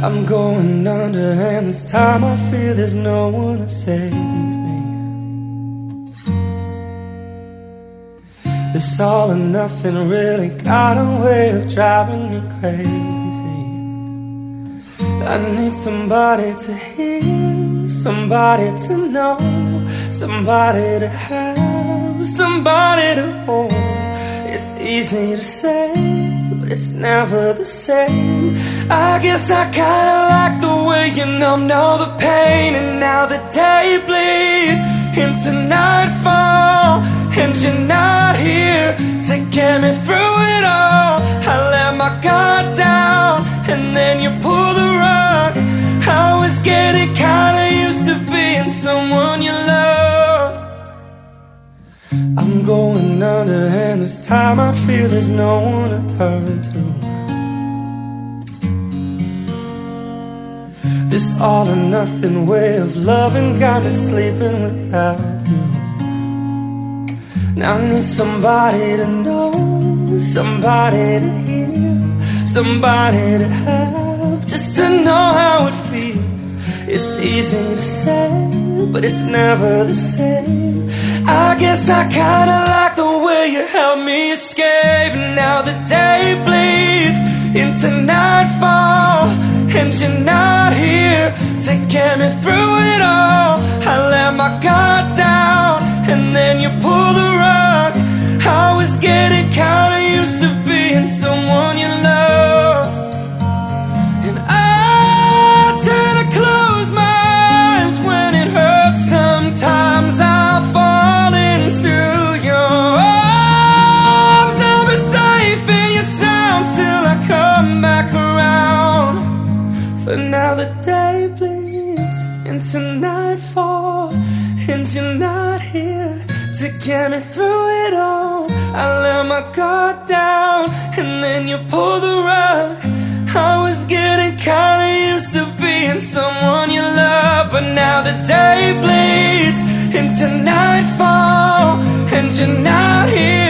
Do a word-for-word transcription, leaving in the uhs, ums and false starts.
I'm going under, and this time I feel there's no one to save me. This all or nothing really got a way of driving me crazy. I need somebody to hear, somebody to know, somebody to have, somebody to hold. It's easy to say, but it's never the same. I guess I kinda like the way you numb all the pain. And now the day bleeds into nightfall, and you're not here to get me through it all. I let my guard down, and then you pull the rug. I was getting kinda used to being someone you loved. I'm going under, and this time I feel there's no one to turn to. This all or nothing way of loving got me sleeping without you. Now I need somebody to know, somebody to hear, somebody to have, just to know how it feels. It's easy to say, but it's never the same. I guess I kinda like the way you helped me escape. And now the day bleeds into nightfall, and you're not here to get me through it all. I let my guard down, and then you pull the rug. I was getting kinda used to being someone you love. And I tend to close my eyes when it hurts. Sometimes I fall into your arms. I'll be safe in your sound till I come back around. For now the day bleeds into nightfall, and you're not here to get me through it all. I let my guard down, and then you pull the rug. I was getting kinda used to being someone you love. But now the day bleeds into nightfall, and you're not here